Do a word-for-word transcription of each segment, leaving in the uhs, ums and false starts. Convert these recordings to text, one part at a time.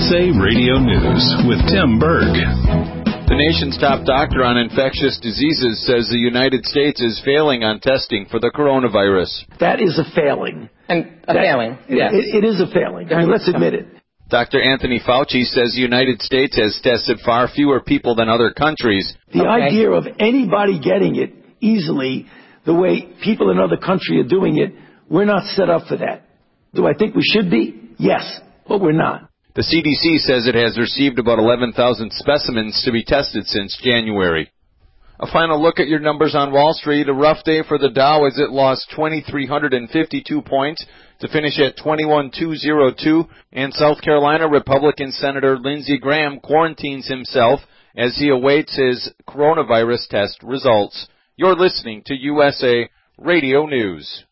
S A Radio News with Tim Berg. The nation's top doctor on infectious diseases says the United States is failing on testing for the coronavirus. That is a failing. And a that, failing, yes. It, it is a failing. I mean, let's admit it. Doctor Anthony Fauci says the United States has tested far fewer people than other countries. The okay. idea of anybody getting it easily, the way people in other countries are doing it, we're not set up for that. Do I think we should be? Yes, but we're not. The C D C says it has received about eleven thousand specimens to be tested since January. A final look at your numbers on Wall Street. A rough day for the Dow as it lost two thousand three hundred fifty-two points to finish at twenty-one thousand two hundred two. And South Carolina Republican Senator Lindsey Graham quarantines himself as he awaits his coronavirus test results. You're listening to U S A Radio News.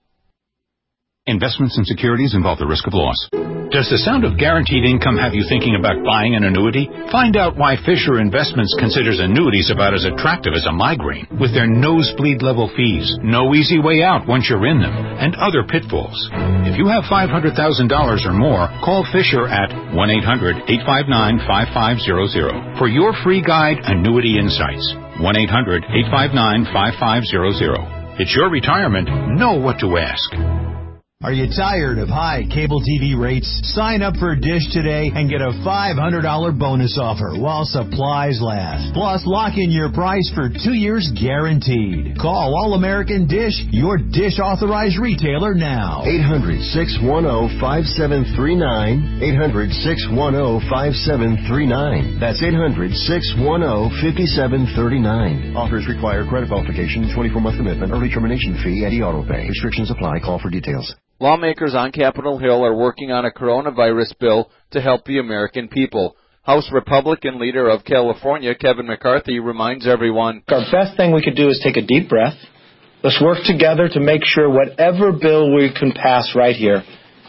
Investments in securities involve the risk of loss. Does the sound of guaranteed income have you thinking about buying an annuity? Find out why Fisher Investments considers annuities about as attractive as a migraine, with their nosebleed level fees, no easy way out once you're in them, and other pitfalls. If you have five hundred thousand dollars or more, call Fisher at one eight hundred eight five nine five five zero zero for your free guide, Annuity Insights. one eight hundred eight five nine five five zero zero. It's your retirement. Know what to ask. Are you tired of high cable T V rates? Sign up for Dish today and get a five hundred dollars bonus offer while supplies last. Plus, lock in your price for two years guaranteed. Call All-American Dish, your Dish authorized retailer now. eight hundred six one zero five seven three nine. eight hundred six one zero five seven three nine. That's eight hundred six one zero five seven three nine. Offers require credit verification, twenty-four month commitment, early termination fee, and e-auto pay. Restrictions apply. Call for details. Lawmakers on Capitol Hill are working on a coronavirus bill to help the American people. House Republican leader of California, Kevin McCarthy, reminds everyone, our best thing we could do is take a deep breath. Let's work together to make sure whatever bill we can pass right here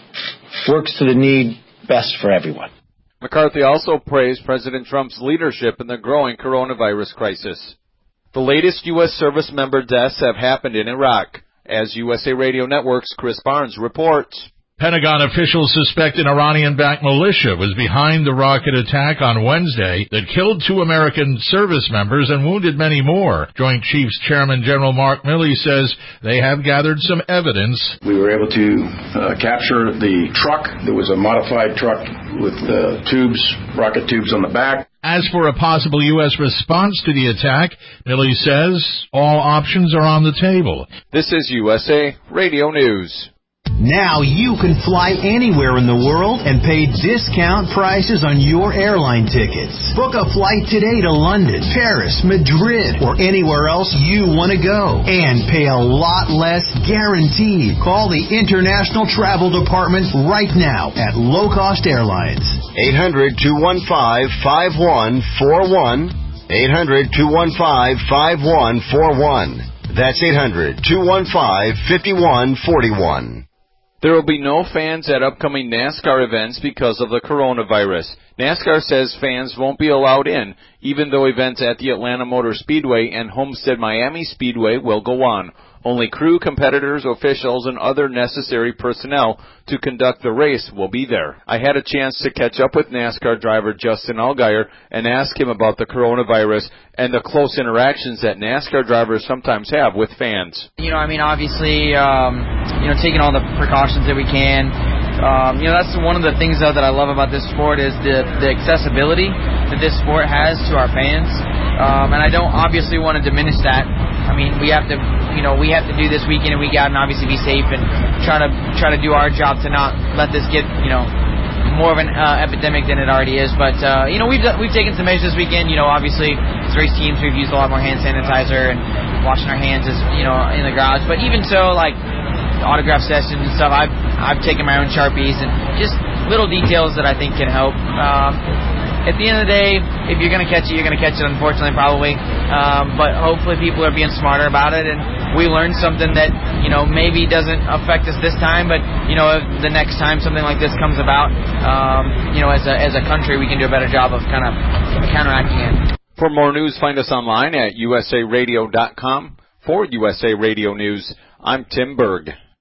works to the need best for everyone. McCarthy also praised President Trump's leadership in the growing coronavirus crisis. The latest U S service member deaths have happened in Iraq. As U S A Radio Network's Chris Barnes reports. Pentagon officials suspect an Iranian-backed militia was behind the rocket attack on Wednesday that killed two American service members and wounded many more. Joint Chiefs Chairman General Mark Milley says they have gathered some evidence. We were able to uh, capture the truck. There was a modified truck with uh, tubes, rocket tubes on the back. As for a possible U S response to the attack, Milley says all options are on the table. This is U S A Radio News. Now you can fly anywhere in the world and pay discount prices on your airline tickets. Book a flight today to London, Paris, Madrid, or anywhere else you want to go. And pay a lot less guaranteed. Call the International Travel Department right now at Low Cost Airlines. eight hundred two one five five one four one. eight hundred two one five five one four one. That's eight hundred two one five five one four one. There will be no fans at upcoming NASCAR events because of the coronavirus. NASCAR says fans won't be allowed in, even though events at the Atlanta Motor Speedway and Homestead Miami Speedway will go on. Only crew, competitors, officials, and other necessary personnel to conduct the race will be there. I had a chance to catch up with NASCAR driver Justin Allgaier and ask him about the coronavirus and the close interactions that NASCAR drivers sometimes have with fans. You know, I mean, obviously, um, you know, taking all the precautions that we can. Um, you know, that's one of the things, though, that I love about this sport is the, the accessibility that this sport has to our fans. Um, and I don't obviously want to diminish that. I mean, we have to, you know, we have to do this week in and week out and obviously be safe and try to try to do our job to not let this get, you know, more of an uh, epidemic than it already is. But, uh, you know, we've we've taken some measures this weekend. You know, obviously, as race teams, we've used a lot more hand sanitizer and washing our hands, as you know, in the garage. But even so, like, autograph sessions and stuff, I've I've taken my own Sharpies and just little details that I think can help. Um, at the end of the day, if you're going to catch it, you're going to catch it, unfortunately, probably. Um, but hopefully people are being smarter about it, and we learned something that, you know, maybe doesn't affect us this time, but, you know, if the next time something like this comes about, um, you know, as a, as a country, we can do a better job of kind of counteracting it. For more news, find us online at U S A radio dot com. For U S A Radio News, I'm Tim Berg.